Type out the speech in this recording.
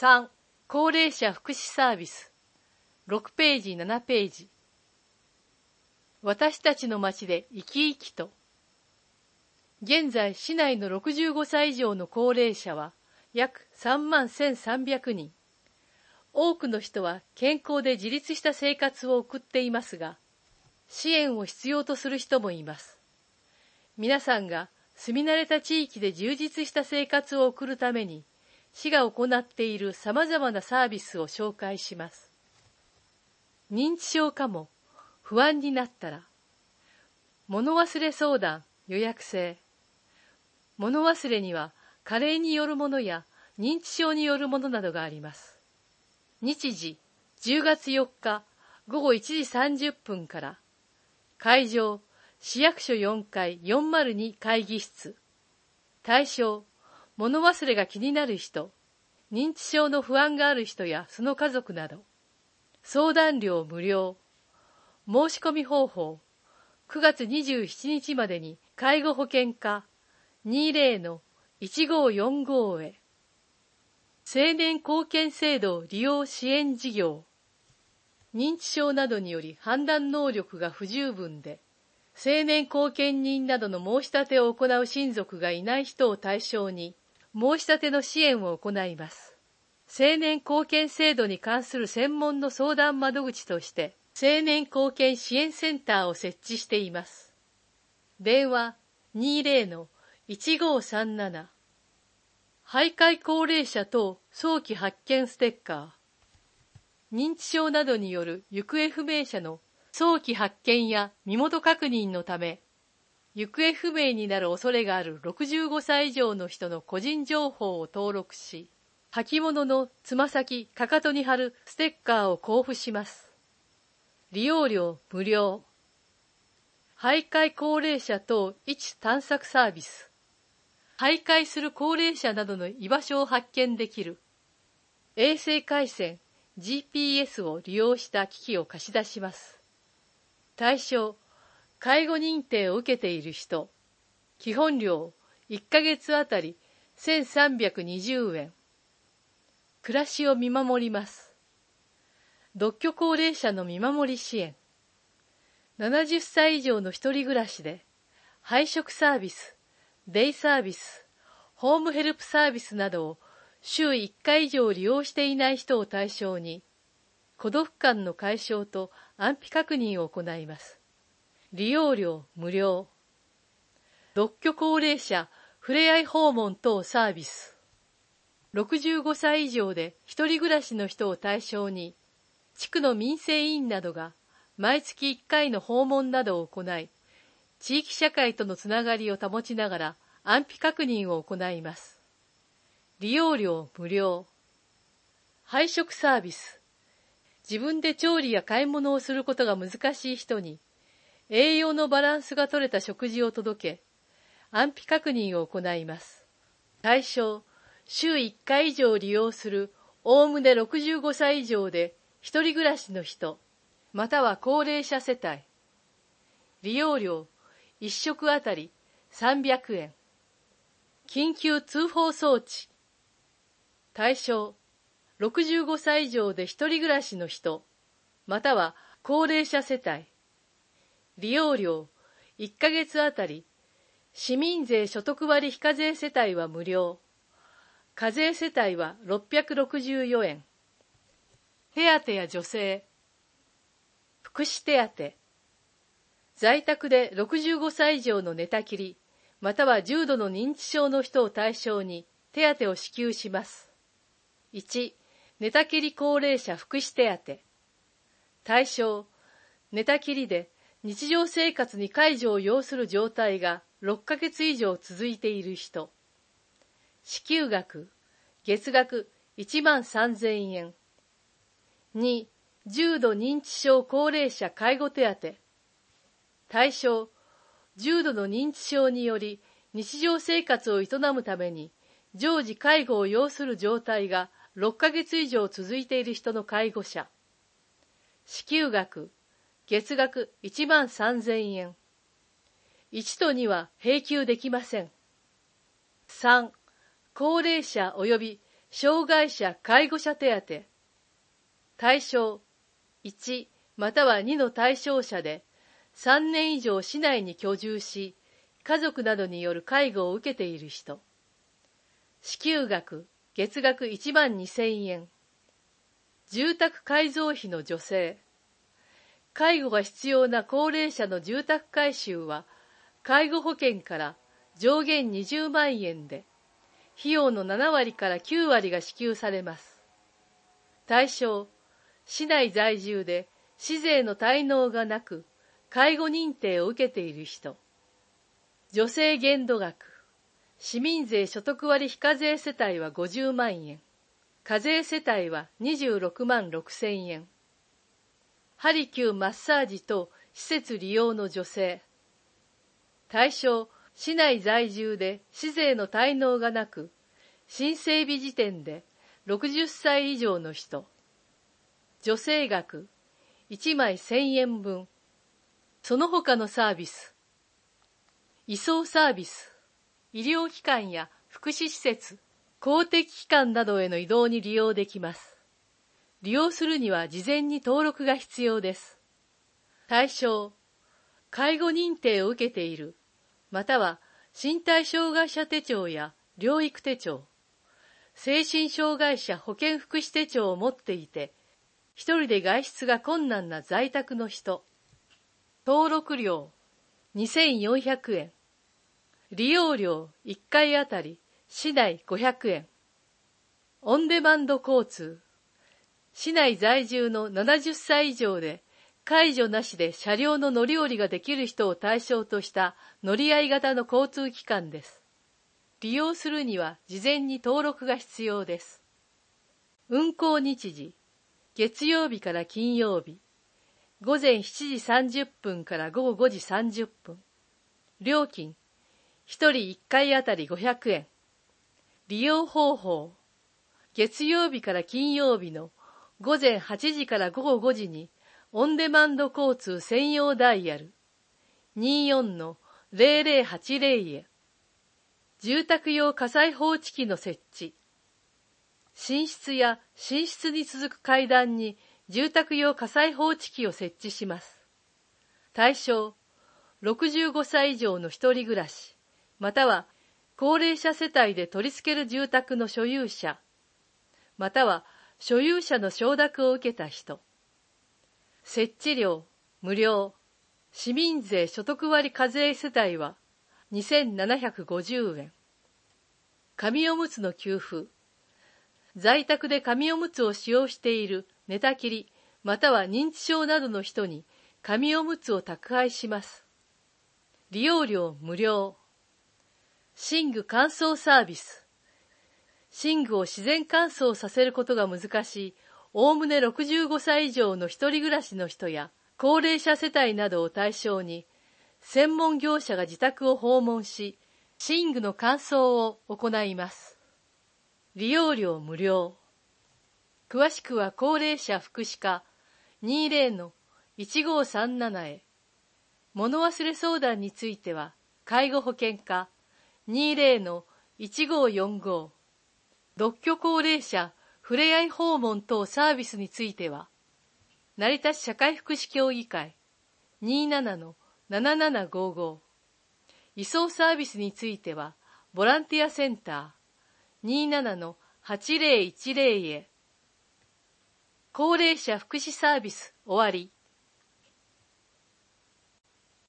3、高齢者福祉サービス。6ページ、7ページ。私たちの町で生き生きと。現在、市内の65歳以上の高齢者は約31,300人。多くの人は健康で自立した生活を送っていますが、支援を必要とする人もいます。皆さんが住み慣れた地域で充実した生活を送るために、市が行っている様々なサービスを紹介します。認知症かも、不安になったら。物忘れ相談、予約制。物忘れには加齢によるものや認知症によるものなどがあります。日時、10月4日午後1時30分から。会場、市役所4階402会議室。対象、物忘れが気になる人、認知症の不安がある人やその家族など。相談料無料。申し込み方法、9月27日までに介護保険課 20-1545 へ。青年貢献制度利用支援事業。認知症などにより判断能力が不十分で、青年後見人などの申し立てを行う親族がいない人を対象に、申し立ての支援を行います。青年貢献制度に関する専門の相談窓口として、青年貢献支援センターを設置しています。電話 20-1537。徘徊高齢者等早期発見ステッカー。認知症などによる行方不明者の早期発見や身元確認のため、行方不明になる恐れがある65歳以上の人の個人情報を登録し、履物のつま先、かかとに貼るステッカーを交付します。利用料無料。徘徊高齢者等位置探索サービス。徘徊する高齢者などの居場所を発見できる。衛星回線 GPS を利用した機器を貸し出します。対象、介護認定を受けている人。基本料1ヶ月あたり1320円。暮らしを見守ります。独居高齢者の見守り支援。70歳以上の一人暮らしで、配食サービス、デイサービス、ホームヘルプサービスなどを週1回以上利用していない人を対象に、孤独感の解消と安否確認を行います。利用料無料。独居高齢者ふれあい訪問等サービス。65歳以上で一人暮らしの人を対象に、地区の民生委員などが毎月1回の訪問などを行い、地域社会とのつながりを保ちながら安否確認を行います。利用料無料。配食サービス。自分で調理や買い物をすることが難しい人に、栄養のバランスが取れた食事を届け、安否確認を行います。対象、週1回以上利用するおおむね65歳以上で一人暮らしの人、または高齢者世帯。利用料、1食あたり300円。緊急通報装置。対象、65歳以上で一人暮らしの人、または高齢者世帯。利用料、1ヶ月あたり、市民税所得割非課税世帯は無料。課税世帯は664円。手当や助成。福祉手当。在宅で65歳以上の寝たきり、または重度の認知症の人を対象に手当を支給します。1、寝たきり高齢者福祉手当。対象、寝たきりで日常生活に介助を要する状態が6ヶ月以上続いている人。支給額、月額13,000円。2、重度認知症高齢者介護手当。対象、重度の認知症により日常生活を営むために常時介護を要する状態が6ヶ月以上続いている人の介護者。支給額、月額13,000円。1と2は併給できません。3、高齢者及び障害者介護者手当。対象、1または2の対象者で、3年以上市内に居住し、家族などによる介護を受けている人。支給額、月額12,000円。住宅改造費の助成。介護が必要な高齢者の住宅改修は、介護保険から上限20万円で、費用の7割から9割が支給されます。対象、市内在住で市税の滞納がなく、介護認定を受けている人。助成限度額。市民税所得割非課税世帯は50万円。課税世帯は26万6千円。ハリキューマッサージ等施設利用の助成。対象、市内在住で市税の滞納がなく、新整備時点で60歳以上の人。助成額、1枚1000円分。その他のサービス。移送サービス。医療機関や福祉施設、公的機関などへの移動に利用できます。利用するには事前に登録が必要です。対象、介護認定を受けている、または身体障害者手帳や療育手帳、精神障害者保健福祉手帳を持っていて、一人で外出が困難な在宅の人。登録料、2400円。利用料1回あたり市内500円。オンデマンド交通。市内在住の70歳以上で介助なしで車両の乗り降りができる人を対象とした乗り合い型の交通機関です。利用するには事前に登録が必要です。運行日時、月曜日から金曜日、午前7時30分から午後5時30分。料金、1人1回あたり500円。利用方法、月曜日から金曜日の午前8時から午後5時にオンデマンド交通専用ダイヤル 24-0080 へ。住宅用火災報知器の設置。寝室や寝室に続く階段に住宅用火災報知器を設置します。対象、65歳以上の一人暮らし、または高齢者世帯で取り付ける住宅の所有者、または所有者の承諾を受けた人。設置料、無料。市民税所得割課税世帯は2750円。紙おむつの給付。在宅で紙おむつを使用している寝たきり、または認知症などの人に紙おむつを宅配します。利用料無料。寝具乾燥サービス。寝具を自然乾燥させることが難しい、おおむね65歳以上の一人暮らしの人や高齢者世帯などを対象に、専門業者が自宅を訪問し、寝具の乾燥を行います。利用料無料。詳しくは高齢者福祉課 20-1537 へ。物忘れ相談については、介護保険課 20-1545。独居高齢者ふれあい訪問等サービスについては、成田市社会福祉協議会 27-7755。移送サービスについては、ボランティアセンター 27-8010 へ。高齢者福祉サービス終わり。